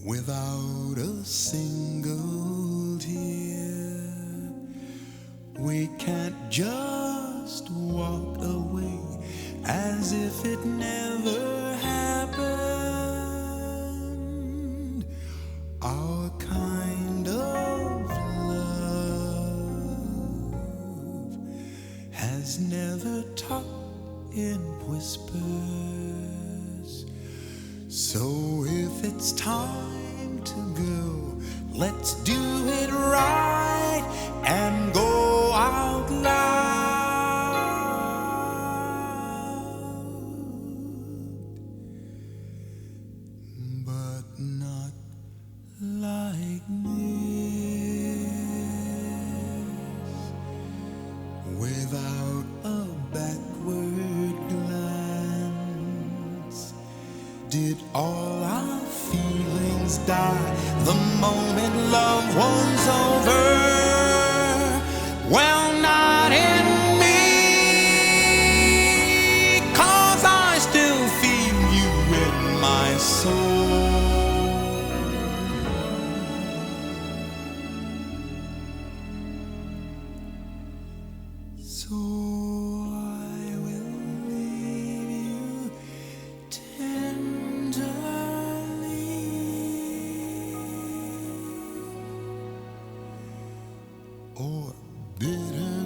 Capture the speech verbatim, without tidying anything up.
without a single tear. We can't just walk away as if it never happened. Our kind of love has never talked in whispers. So if it's time to go, let's do it right and go out loud, but not like this, without a backward glance. Did all our feelings die the moment love was over? Well, not in me, 'cause I still feel you in my soul. So I will leave you tenderly, or bitter.